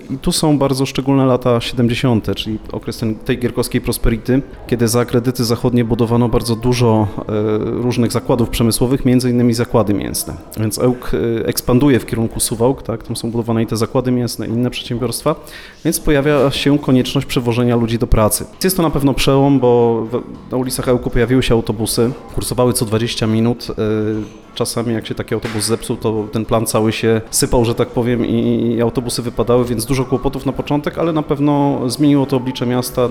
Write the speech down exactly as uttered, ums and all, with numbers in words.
I tu są bardzo szczególne lata siedemdziesiąte, czyli okres ten, tej gierkowskiej prosperity, kiedy za kredyty zachodnie budowano bardzo dużo e, różnych zakładów przemysłowych, między innymi zakłady mięsne. Więc Ełk e, ekspanduje w kierunku Suwałk, tak? Tam są budowane i te zakłady mięsne, i inne przedsiębiorstwa, więc pojawia się konieczność przewożenia ludzi do pracy. Jest to na pewno przełom, bo w, na ulicach Ełku pojawiły się autobusy, kursowały co dwadzieścia minut. E, czasami jak się taki autobus zepsuł, to ten plan cały się sypał, że tak powiem, i, i autobusy wypadały, więc dużo kłopotów na początek, ale na pewno zmieniło to oblicze miasta.